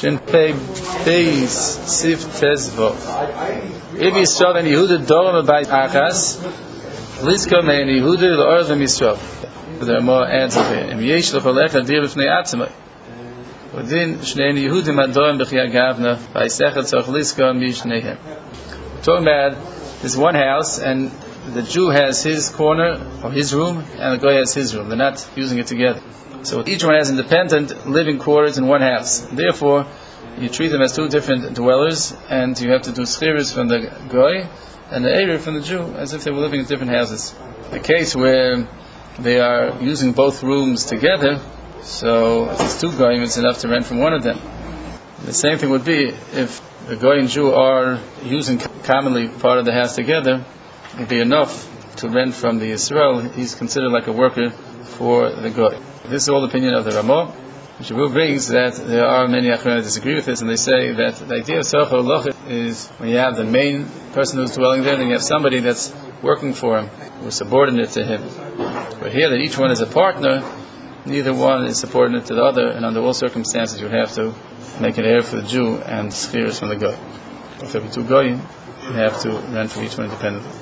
Shin Pei Beis Sif Tezvo. If Yisrael and Yehuda Dorim Abayit Achas, Lizka Mein Yehuda L'Orv Yisrael. There are more answers here. Im Yesh L'Cholecha Dir B'fnei Atzmai. Within Shnei Yehudim Adorim B'chia Gavna V'Yisechet Tzorch Lizka Mishneihem. We're talking about this one house, and the Jew has his corner or his room, and the guy has his room. They're not using it together. So each one has independent living quarters in one house. Therefore, you treat them as two different dwellers, and you have to do schiras from the goy and the erev from the Jew, as if they were living in different houses. The case where they are using both rooms together, so if it's two goyim, it's enough to rent from one of them. The same thing would be if the goy and Jew are using commonly part of the house together, it would be enough to rent from the Yisrael. He's considered like a worker for the goy. This is all the opinion of the Ramah. Shavu brings that there are many Achronim that disagree with this, and they say that the idea of Tzorch Halacha is when you have the main person who's dwelling there, then you have somebody that's working for him, who's subordinate to him. But here that each one is a partner, neither one is subordinate to the other, and under all circumstances you have to make an heir for the Jew and schiras from the goy. If there be two goyim, you have to rent for each one independently.